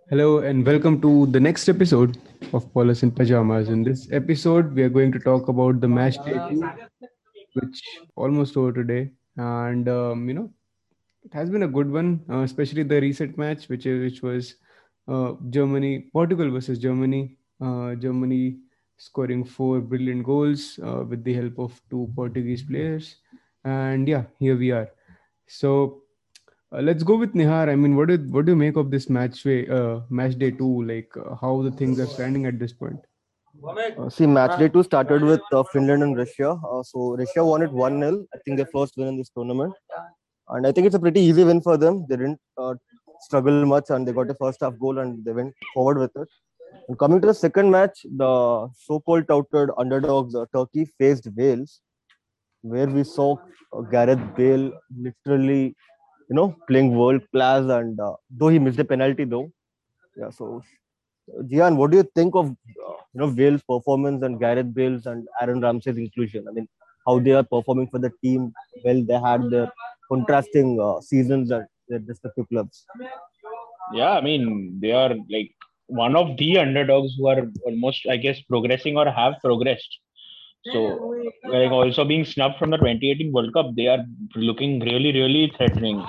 Hello and welcome to the next episode of Polis in Pajamas. In this episode, we are going to talk about the match day two, which almost over today, and it has been a good one, especially the recent match, which was Germany Portugal versus Germany. Germany scoring four brilliant goals with the help of two Portuguese players, and yeah, here we are. So let's go with Nihar. I mean, what do you make of this match day two? Like how the things are standing at this point. Match day two started with Finland and Russia. So Russia won it 1-0. I think their first win in this tournament. And I think it's a pretty easy win for them. They didn't struggle much and they got a first half goal and they went forward with it. And coming to the second match, the so-called touted underdogs Turkey faced Wales, where we saw Gareth Bale literally, playing world class. And though he missed a penalty, though, yeah. So Jian, what do you think of Wales' performance and Gareth Bale's and Aaron Ramsey's inclusion? I mean, how they are performing for the team? Well, they had their contrasting seasons at their respective clubs. Yeah, I mean, they are like one of the underdogs who are almost, I guess, progressing or have progressed. So, like also being snubbed from the 2018 World Cup, they are looking really, really threatening.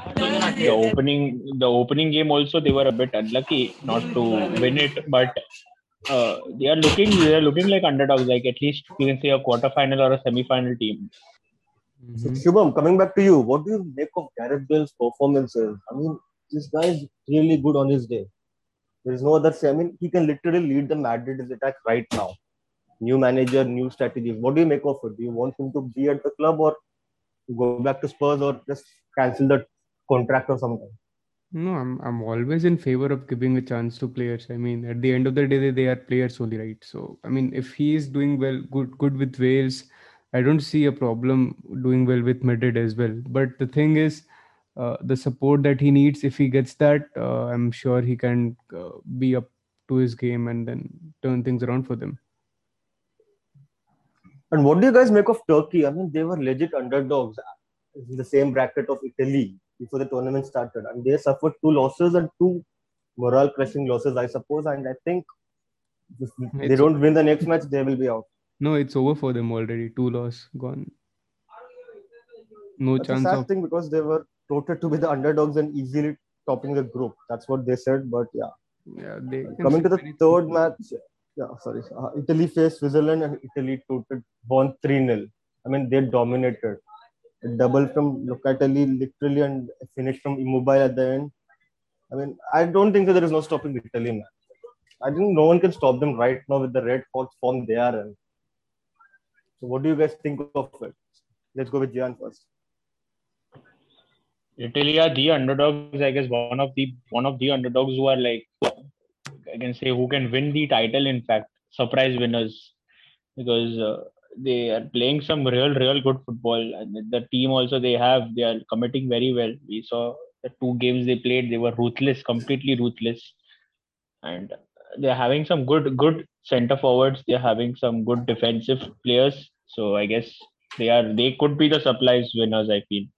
The opening game also they were a bit unlucky not to win it, but they are looking like underdogs, like at least you can say a quarterfinal or a semi-final team. So, Hmm. Shubham, coming back to you, what do you make of Gareth Bale's performances? I mean, this guy is really good on his day. There is no other say. I mean, he can literally lead the Madrid's attack right now. New manager, new strategies. What do you make of it? Do you want him to be at the club or go back to Spurs or just cancel the contract or something? No, I'm always in favor of giving a chance to players. I mean, at the end of the day, they are players only, right? So I mean, if he is doing well, good with Wales, I don't see a problem doing well with Madrid as well. But the thing is, the support that he needs, if he gets that, I'm sure he can be up to his game and then turn things around for them. And what do you guys make of Turkey? I mean, they were legit underdogs in the same bracket of Italy before the tournament started, and they suffered two losses and two morale crushing losses, I suppose. And I think if they It's don't win the next match, they will be out. No, it's over for them already. Two loss gone. No That's a chance sad of. thing because they were touted to be the underdogs and easily topping the group. That's what they said. But yeah, Yeah, they and can coming say to the anything. third match, yeah, sorry, Italy faced Switzerland and Italy toted won 3-0. I mean, they dominated. A double from Locatelli, literally, and finished from Immobile at the end. I mean, I don't think that there is no stopping Italy, man. I think no one can stop them right now with the red hot form they are in. So, what do you guys think of it? Let's go with Gian first. Italy are the underdogs, I guess one of the underdogs who are like I can say who can win the title. In fact, surprise winners because they are playing some real good football. And the team also they are committing very well. We saw the two games they played; they were ruthless, completely ruthless, and they're having some good center forwards. They're having some good defensive players. So I guess they could be the surprise winners. I feel.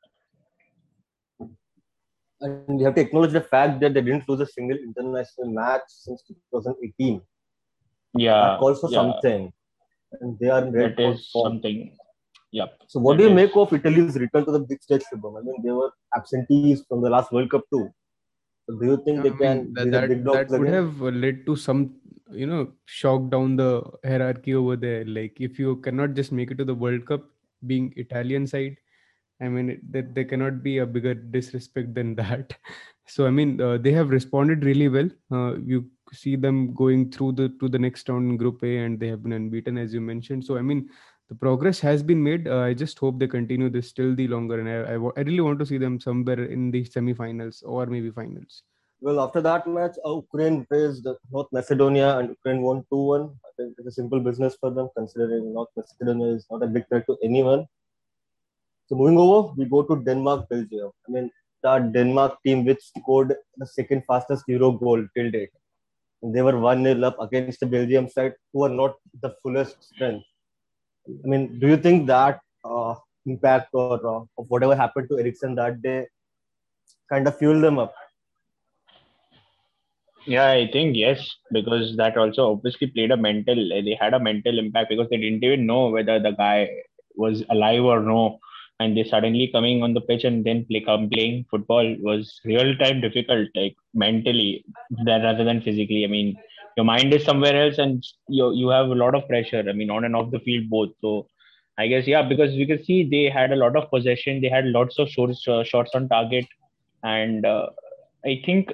And you have to acknowledge the fact that they didn't lose a single international match since 2018. That Yeah, calls for yeah, something. And they are in red that hot is form. something. Yep, So, what do that you is. make of Italy's return to the big stage, Shubham? I mean, they were absentees from the last World Cup too. So, do you think Yeah, they I mean can be that the that big dogs that would again? have led to some shock down the hierarchy over there. Like if you cannot just make it to the World Cup, being Italian side, I mean, there cannot be a bigger disrespect than that. So, I mean, they have responded really well. You see them going through the to the next round in Group A, and they have been unbeaten, as you mentioned. So, I mean, the progress has been made. I just hope they continue this till the longer, and I really want to see them somewhere in the semi-finals or maybe finals. Well, after that match, Ukraine faced North Macedonia and Ukraine won 2-1. I think it's a simple business for them considering North Macedonia is not a big threat to anyone. So moving over, we go to Denmark, Belgium. I mean, that Denmark team which scored the second fastest Euro goal till date. And they were 1-0 up against the Belgium side who are not the fullest strength. I mean, do you think that impact or of whatever happened to Ericsson that day kind of fueled them up? Yeah, I think yes, because that also obviously played a mental. They had a mental impact because they didn't even know whether the guy was alive or no, and they suddenly coming on the pitch and then playing football was real time difficult, like mentally, rather than physically. I mean, your mind is somewhere else, and you have a lot of pressure. I mean, on and off the field both. So, I guess yeah, because we can see they had a lot of possession, they had lots of shots on target, and I think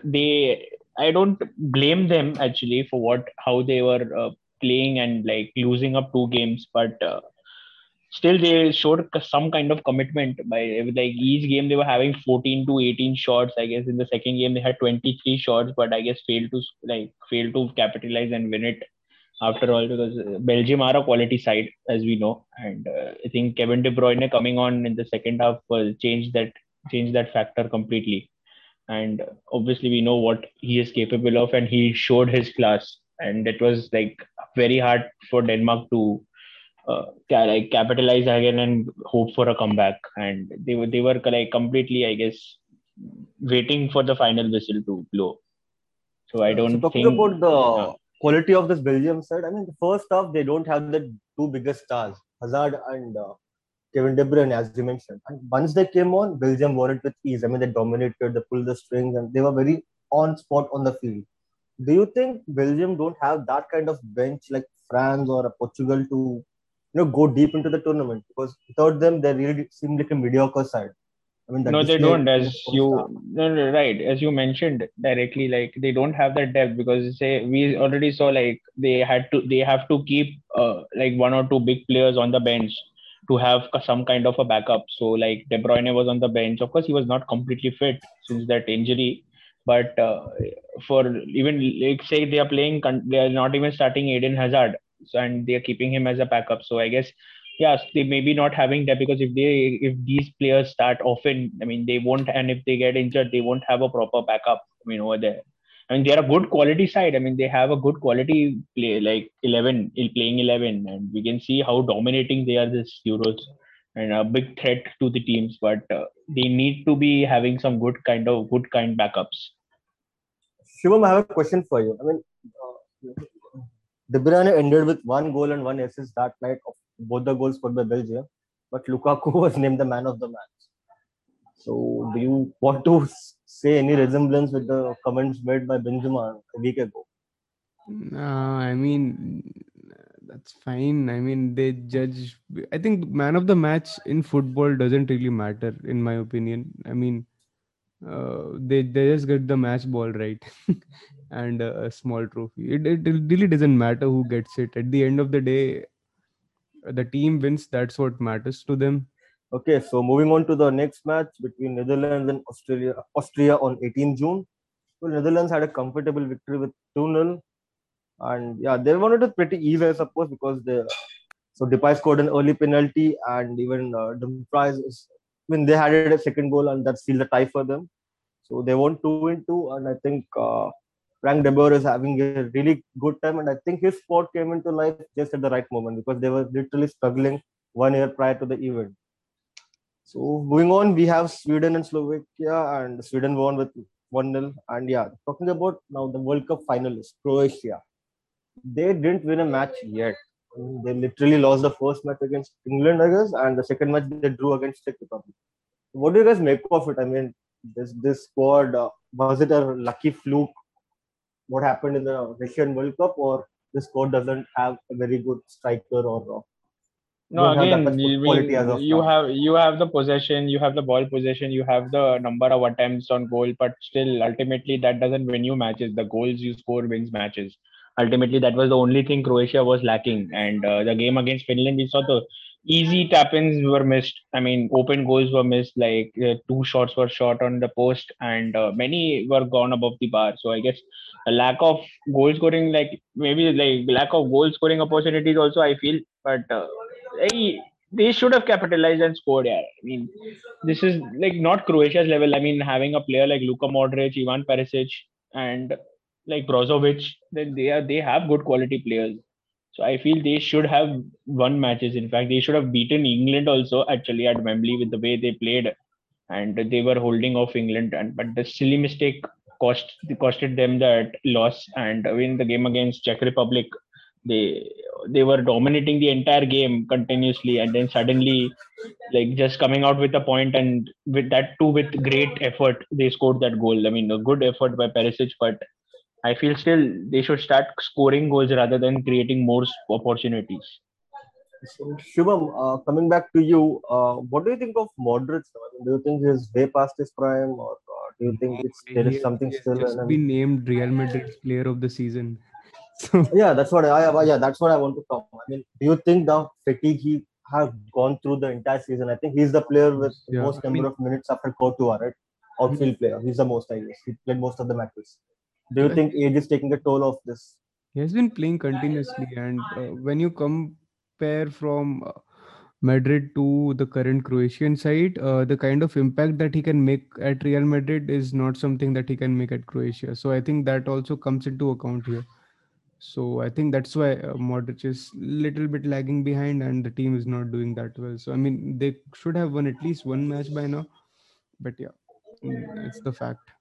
I don't blame them actually for how they were playing and like losing up two games, but still they showed some kind of commitment by like each game they were having 14 to 18 shots. I guess in the second game they had 23 shots, but I guess failed to capitalize and win it after all because Belgium are a quality side as we know, and I think Kevin De Bruyne coming on in the second half will change that factor completely, and obviously we know what he is capable of and he showed his class, and it was like very hard for Denmark to like capitalize again and hope for a comeback, and they were like completely, I guess, waiting for the final whistle to blow. So I So don't talking think about the quality of this Belgium side, I mean, the first half they don't have the two biggest stars, Hazard and Kevin De Bruyne, as you mentioned. And once they came on, Belgium won it with ease. I mean, they dominated, they pulled the strings, and they were very on spot on the field. Do you think Belgium don't have that kind of bench like France or Portugal to go deep into the tournament? Because without them, they really seem like a mediocre side. I mean, that no, they displayed don't. in the As first half. you no, no, right, as you mentioned directly, like they don't have that depth because say we already saw like they have to keep like one or two big players on the bench to have some kind of a backup. So like De Bruyne was on the bench. Of course, he was not completely fit since that injury, but for even like say they are they are not even starting Eden Hazard, so and they are keeping him as a backup. So I guess yes, they may be not having that because if these players start often, I mean they won't, and if they get injured, they won't have a proper backup. I mean over there. I mean they are a good quality side. I mean they have a good quality play like 11 playing 11, and we can see how dominating they are this Euros and a big threat to the teams. But they need to be having some good kind backups. Shivam, I have a question for you. I mean, De Bruyne ended with one goal and one assist that night of both the goals scored by Belgium, but Lukaku was named the man of the match. So, do you want to say any resemblance with the comments made by Benzema a week ago? I mean, that's fine. I mean, they judge. I think man of the match in football doesn't really matter, in my opinion. I mean, they just get the match ball right and a small trophy. It really doesn't matter who gets it. At the end of the day, the team wins. That's what matters to them. Okay, so moving on to the next match between Netherlands and Austria on 18 June. Well, Netherlands had a comfortable victory with 2-0. And yeah, they won it pretty easy, I suppose, because Depay scored an early penalty, and even Dumfries when they had a second goal, and that sealed the tie for them. So they won 2-2, and I think Frank de Boer is having a really good time, and I think his sport came into life just at the right moment because they were literally struggling 1 year prior to the event. So moving on, we have Sweden and Slovakia, and Sweden won with 1-0. And yeah, talking about now the World Cup finalists, Croatia. They didn't win a match yet. I mean, they literally lost the first match against England, I guess, and the second match they drew against Czech Republic. What do you guys make of it? I mean, this squad, was it a lucky fluke? What happened in the Russian World Cup, or this squad doesn't have a very good striker, or No, don't have that again, much you quality as mean of now? you have the possession, you have the ball possession, you have the number of attempts on goal, but still, ultimately, that doesn't win you matches. The goals you score wins matches. Ultimately, that was the only thing Croatia was lacking. And the game against Finland, we saw the easy tap-ins were missed. I mean, open goals were missed. Like two shots were shot on the post, and many were gone above the bar. So I guess a lack of goal scoring, like maybe like lack of goal scoring opportunities, also I feel, but. They should have capitalized and scored. Yeah, I mean, this is like not Croatia's level. I mean, having a player like Luka Modric, Ivan Perisic, and like Brozovic, then they have good quality players. So I feel they should have won matches. In fact, they should have beaten England also actually at Wembley with the way they played, and they were holding off England. And but the silly mistake costed them that loss. And in the game against Czech Republic, they they were dominating the entire game continuously, and then suddenly, like, just coming out with a point, and with that too, with great effort, they scored that goal. I mean, a good effort by Perisic, but I feel still they should start scoring goals rather than creating more opportunities. So, Shubham, coming back to you, what do you think of Modric now? I mean, do you think he's way past his prime, or do you think there is something He has still in just him? been named Real Madrid's player of the season. So Yeah, that's what I want to come. I mean, do you think the fatigue he has gone through the entire season? I think he's the player with the yeah, most I number mean, of minutes after Courtois, right? he, Outfield player. He's the most, I guess. He played most of the matches. Do you yeah, think age is taking a toll of this? he has been playing continuously, and when you compare from Madrid to the current Croatian side, the kind of impact that he can make at Real Madrid is not something that he can make at Croatia. So I think that also comes into account here. So I think that's why Modric is little bit lagging behind, and the team is not doing that well. So I mean, they should have won at least one match by now. But yeah, it's the fact.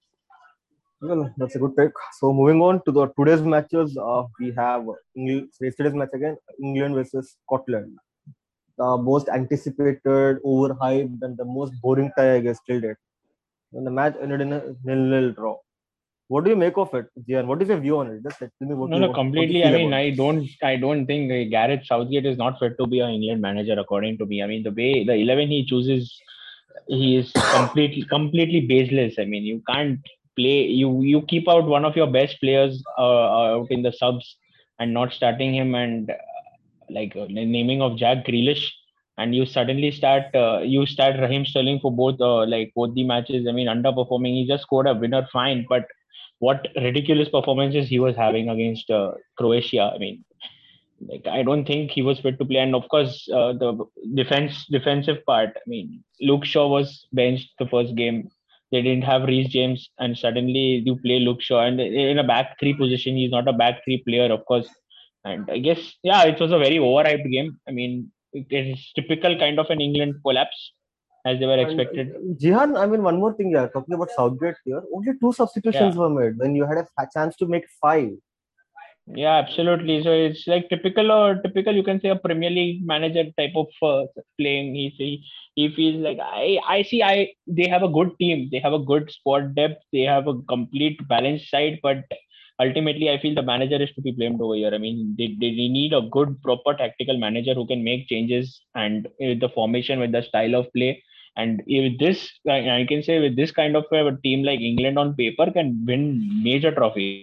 Well, that's a good take. So moving on to the today's matches, we have yesterday's match again, England versus Scotland. The most anticipated, overhyped, and the most boring tie, I guess, till date. And the match ended in a nil-nil draw. What do you make of it, Jian? What is your view on it? Just tell me No, no, what you completely. I feel mean, about this. I don't think Gareth Southgate is not fit to be an England manager, according to me. I mean, the way the 11 he chooses, he is completely baseless. I mean, you can't play. You keep out one of your best players out in the subs and not starting him, and the naming of Jack Grealish, and you start Raheem Sterling for both the matches. I mean, underperforming. He just scored a winner, fine, but what ridiculous performances he was having against Croatia. I mean, like, I don't think he was fit to play. And of course, the defensive part. I mean, Luke Shaw was benched the first game. They didn't have Reece James, and suddenly you play Luke Shaw, and in a back three position, he's not a back three player, of course. And I guess, yeah, it was a very overhyped game. I mean, it is typical kind of an England collapse as they were And expected. Jihan, I mean, one more thing, yeah, talking about Southgate here, only two Yeah. substitutions were made when you had a chance to make five. Yeah, absolutely. So it's like typical. You can say a Premier League manager type of playing. He feels like I see. They have a good team. They have a good squad depth. They have a complete balanced side. But ultimately, I feel the manager is to be blamed over here. I mean, they need a good proper tactical manager who can make changes and with the formation, with the style of play. And with this, I can say with this kind of a team like England on paper can win major trophies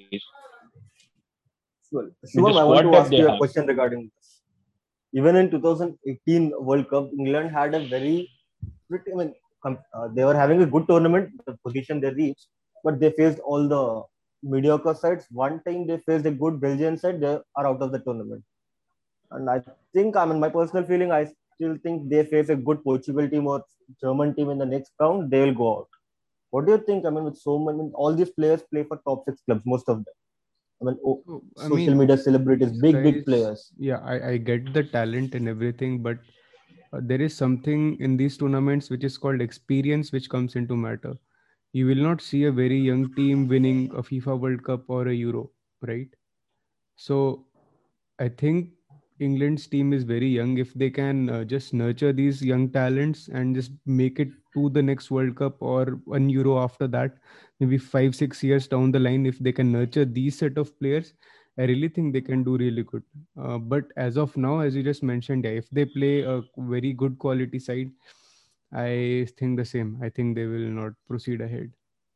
Well, with the Shubham, I want squad to depth ask they you a have. question regarding this. Even in 2018 World Cup, England had a very pretty, I mean, they were having a good tournament, the position they reached, but they faced all the mediocre sides. One time they faced a good Belgian side, they are out of the tournament. And I think, I mean, my personal feeling, I still think they face a good Portugal team or German team in the next round, they will go out. What do you think? I mean, with so many, all these players play for top six clubs, most of them. I mean, So I social mean, media celebrities, these big guys, players. yeah, I get the talent and everything, but there is something in these tournaments which is called experience, which comes into matter. You will not see a very young team winning a FIFA World Cup or a Euro, right? So I think England's team is very young. If they can just nurture these young talents and just make it to the next World Cup or one Euro after that, maybe 5, 6 years down the line, if they can nurture these set of players, I really think they can do really good. But as of now, as you just mentioned, yeah, if they play a very good quality side, I think the same. I think they will not proceed ahead.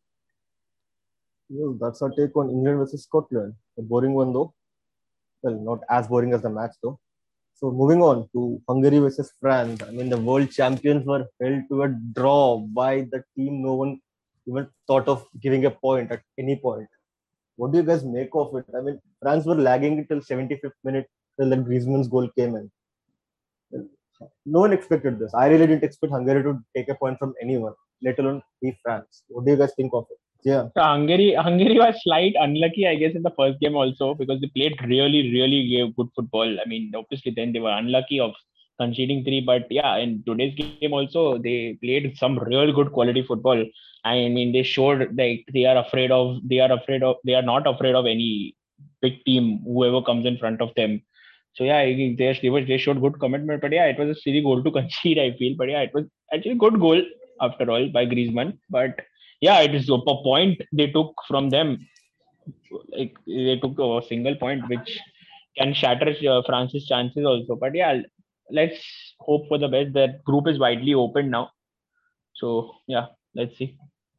Well, that's our take on England versus Scotland. A boring one though. Well, not as boring as the match though. So moving on to Hungary versus France. I mean, the world champions were held to a draw by the team no one even thought of giving a point at any point. What do you guys make of it? I mean, France were lagging till 75th minute till the Griezmann's goal came in. No one expected this. I really didn't expect Hungary to take a point from anyone, let alone beat France. What do you guys think of it? Yeah. So Hungary was slight unlucky, I guess, in the first game also because they played really good football. I mean, obviously then they were unlucky of conceding three. But yeah, in today's game also they played some real good quality football. I mean, they showed like they are not afraid of any big team, whoever comes in front of them. So yeah, they showed good commitment. But yeah, it was a silly goal to concede, I feel. But yeah, it was actually a good goal after all by Griezmann. But yeah, it is a point they took from them. Like they took a single point, which can shatter France's chances also. But yeah, let's hope for the best. That group is widely open now. So yeah, let's see.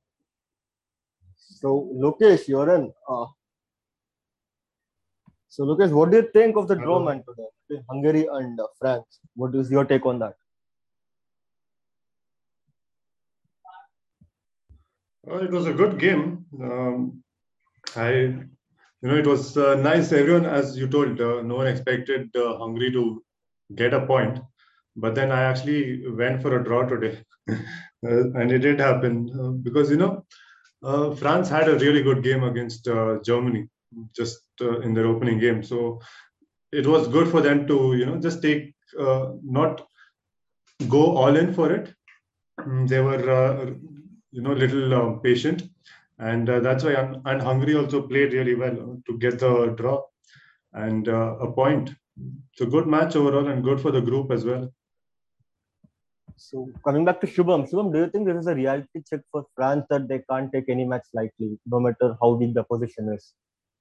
So Lokesh, you're in. So Lokesh, what do you think of the draw, Hello. man, today between Hungary and France? What is your take on that? It was a good game. It was nice. Everyone, as you told, no one expected Hungary to get a point, but then I actually went for a draw today, and it did happen because France had a really good game against Germany just in their opening game. So it was good for them to just take not go all in for it. They were little patient, and that's why and Hungary also played really well to get the draw and a point. It's a good match overall and good for the group as well. So coming back to Shubham, do you think this is a reality check for France that they can't take any match lightly, no matter how weak the position is?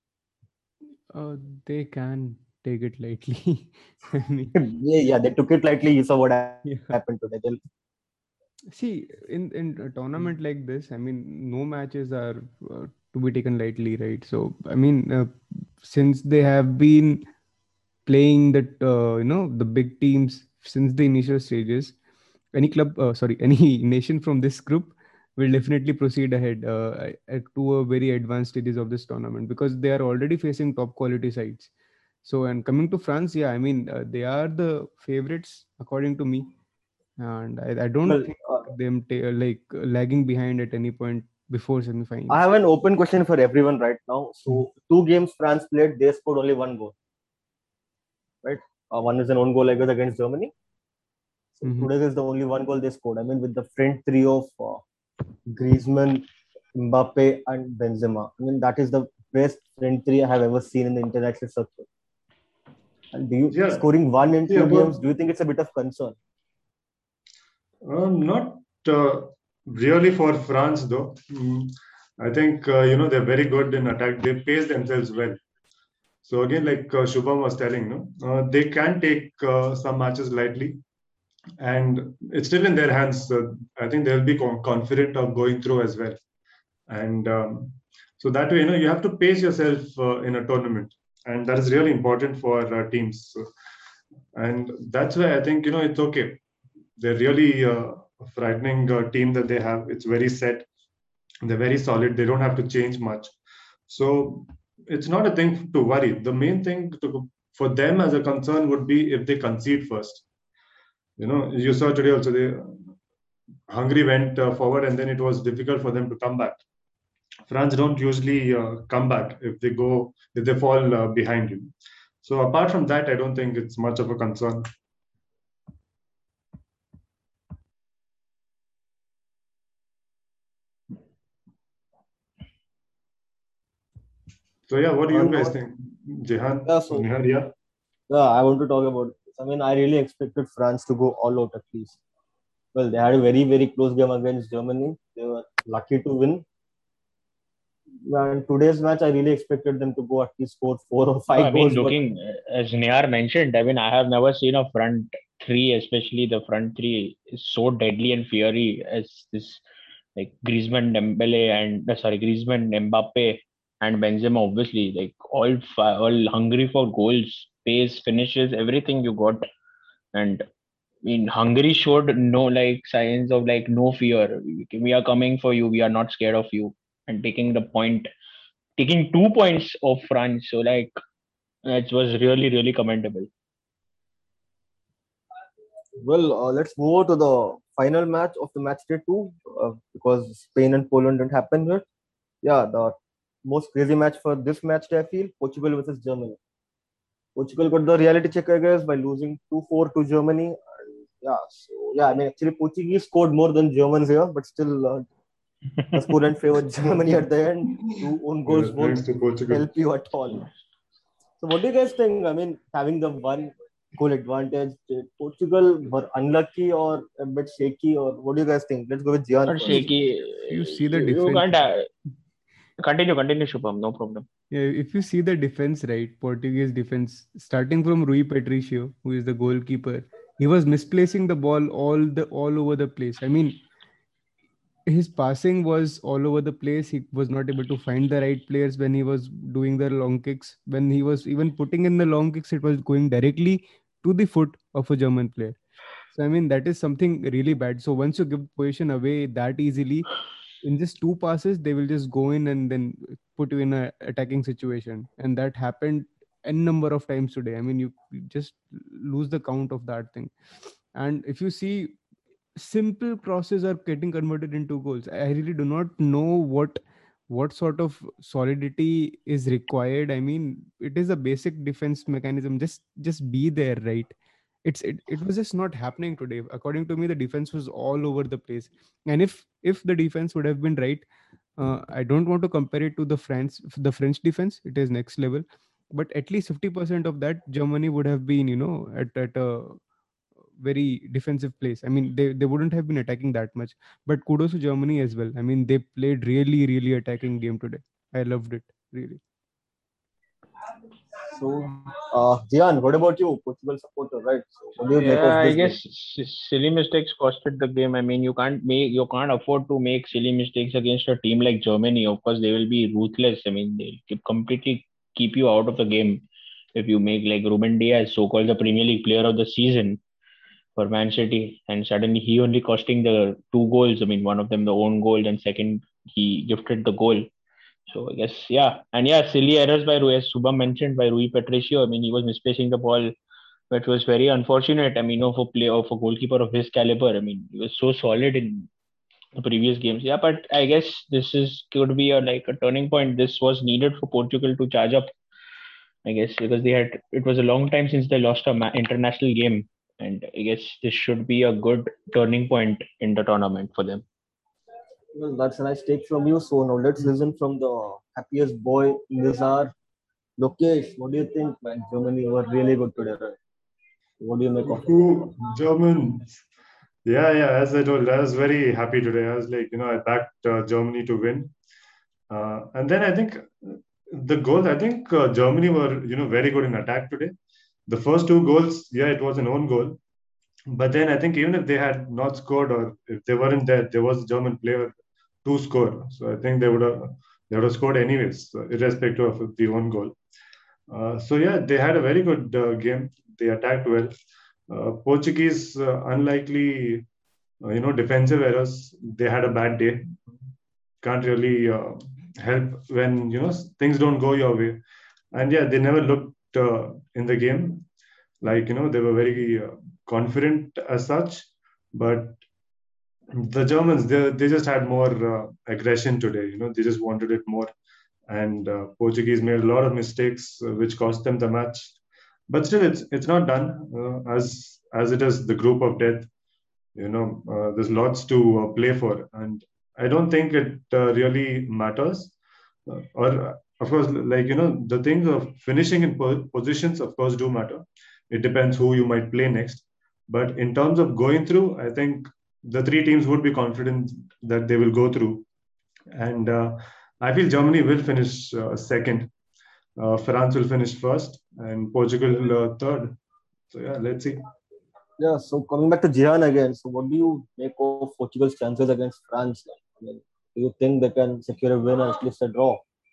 They can take it lightly. I mean, Yeah, they took it lightly. You saw what yeah. happened today. See, in a tournament like this, I mean, no matches are to be taken lightly, right? So, I mean, since they have been playing that, the big teams since the initial stages, any nation from this group will definitely proceed ahead to a very advanced stages of this tournament because they are already facing top quality sides. So, and coming to France, yeah, I mean, they are the favorites according to me, and I don't Well, think them lagging behind at any point before I semi-finals. have an open question for everyone right now. So, two games France played, they scored only one goal, right? One is an own goal, I guess, against Germany. So, Mhm. today is the only one goal they scored. I mean, with the front three of Griezmann, Mbappe, and Benzema. I mean, that is the best front three I have ever seen in the international circuit. And Yeah, scoring one in see two about games, do you think it's a bit of concern? not really for France though. I think they're very good in attack. They pace themselves well. So again, like Shubham was telling, they can take some matches lightly, and it's still in their hands. I think they'll be confident of going through as well. And so that way, you have to pace yourself in a tournament, and that is really important for teams. So, and that's why I think it's okay. They're really a frightening team that they have. It's very set. They're very solid. They don't have to change much. So it's not a thing to worry. The main thing for them as a concern would be if they concede first. You saw today also Hungary went forward and then it was difficult for them to come back. France don't usually come back if they fall behind you. So apart from that, I don't think it's much of a concern. So yeah, what do you guys think, Jehan? Yeah, so Nihar, yeah. I want to talk about this. I mean, I really expected France to go all out at least. Well, they had a very, very close game against Germany. They were lucky to win. And today's match, I really expected them to go at least score four or No, five I mean, goals. But looking as Niyar mentioned, I mean, I have never seen a front three, especially the front three, is so deadly and fiery as this. Like Griezmann, Dembele, and Griezmann, Mbappe, and Benzema. Obviously, like all hungry for goals, pace, finishes, everything you got. And I mean, Hungary showed no like signs of like no fear. We are coming for you. We are not scared of you. And taking 2 points of France. So like it was really, really commendable. well, let's move on to the final match of the match day two because Spain and Poland didn't happen yet. Yeah, the most crazy match for this match day, I feel Portugal versus Germany. Portugal got the reality check, I guess, by losing 2-4 to Germany. I mean, actually, Portuguese scored more than Germans here, but still, the score favored Germany at the end. Two own goals Yeah, won't thanks to Portugal. help you at all. So, what do you guys think? I mean, having the one goal advantage, did Portugal were unlucky or a bit shaky, or what do you guys think? Let's go with Jian Not first. shaky. If you see the You defense, can't continue, Shubham. No problem. yeah, if you see the defense, right, Portuguese defense, starting from Rui Patricio, who is the goalkeeper, he was misplacing the ball all over the place. I mean, his passing was all over the place. He was not able to find the right players when he was doing the long kicks. When he was even putting in the long kicks, it was going directly to the foot of a German player. So I mean that is something really bad. So once you give position away that easily, in just two passes, they will just go in and then put you in a attacking situation. And that happened n number of times today. I mean you just lose the count of that thing. And if you see, simple crosses are getting converted into goals. I really do not know what sort of solidity is required. I mean, it is a basic defense mechanism. Just be there, right? It was just not happening today. According to me, the defense was all over the place. And if the defense would have been right, I don't want to compare it to the French defense. It is next level, but at least 50% of that Germany would have been, at a very defensive place. I mean, they wouldn't have been attacking that much. But kudos to Germany as well. I mean, they played really, really attacking game today. I loved it, really. So, Jian, what about you? Portugal supporter, right? So, what do you make Yeah, of I this game? guess silly mistakes costed the game. I mean, you can't afford to make silly mistakes against a team like Germany. Of course, they will be ruthless. I mean, they completely keep you out of the game if you make like Ruben Diaz, so-called the Premier League Player of the Season for Man City, and suddenly he only costing the two goals. I mean, one of them the own goal, and second he gifted the goal. So I guess yeah, and yeah, silly errors by Rui, as Subham mentioned, by Rui Patricio. I mean, he was misplacing the ball, which was very unfortunate. I mean, of a goalkeeper of his caliber. I mean, he was so solid in the previous games. Yeah, but I guess this is could be a turning point. This was needed for Portugal to charge up. I guess because it was a long time since they lost a international game, and I guess this should be a good turning point in the tournament for them. Well, that's a nice take from you. So, now let's listen from the happiest boy in this hour. Lokesh, what do you think, man? Germany were really good today, right? What do you make of it? Who Germans? Yeah, yeah. As I told, I was very happy today. I was like, I backed Germany to win. And then I think the goals. I think Germany were, very good in attack today. The first two goals, yeah, it was an own goal. But then I think even if they had not scored or if they weren't there was a German player to score. So I think they would have scored anyways, irrespective of the own goal. So yeah, they had a very good game. They attacked well. Portuguese, unlikely, defensive errors. They had a bad day. Can't really help when things don't go your way. And yeah, they never looked in the game like they were very confident as such. But the Germans, they just had more aggression today. They just wanted it more. And Portuguese made a lot of mistakes, which cost them the match. But still, it's not done. As it is the group of death. There's lots to play for, and I don't think it really matters. Or of course, like the things of finishing in positions, of course, do matter. It depends who you might play next. But in terms of going through, I think the three teams would be confident that they will go through. And I feel Germany will finish second. France will finish first, and Portugal third. So yeah, let's see. Yeah, so coming back to Jihan again, so what do you make of Portugal's chances against France? I mean, do you think they can secure a win or at least a draw?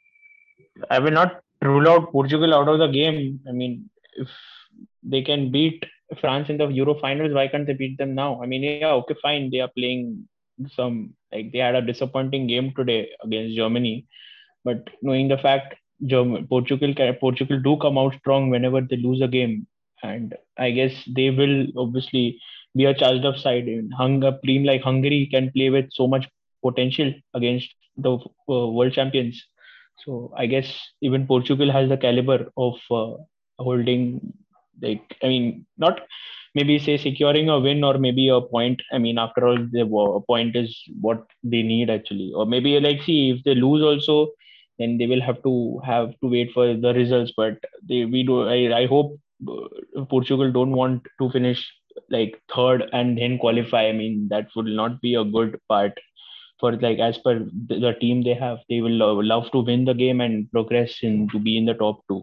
I will not rule out Portugal out of the game. I mean, if they can beat France in the Euro finals, why can't they beat them now? I mean, yeah, okay, fine. They are playing they had a disappointing game today against Germany, but knowing the fact Portugal do come out strong whenever they lose a game, and I guess they will obviously be a charged up side. A team like Hungary can play with so much potential against the world champions. So I guess even Portugal has the caliber of holding, I mean, not maybe say securing a win or maybe a point. I mean, after all, a point is what they need actually. Or maybe like see if they lose also, then they will have to wait for the results. But we do. I hope Portugal don't want to finish like third and then qualify. I mean, that would not be a good part for like as per the team they have. They will love to win the game and progress in to be in the top two.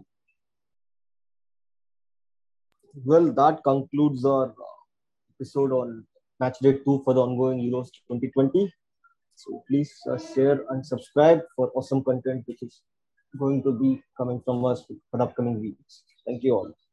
Well, that concludes our episode on match day 2 for the ongoing Euros 2020. So please share and subscribe for awesome content which is going to be coming from us for upcoming weeks. Thank you all.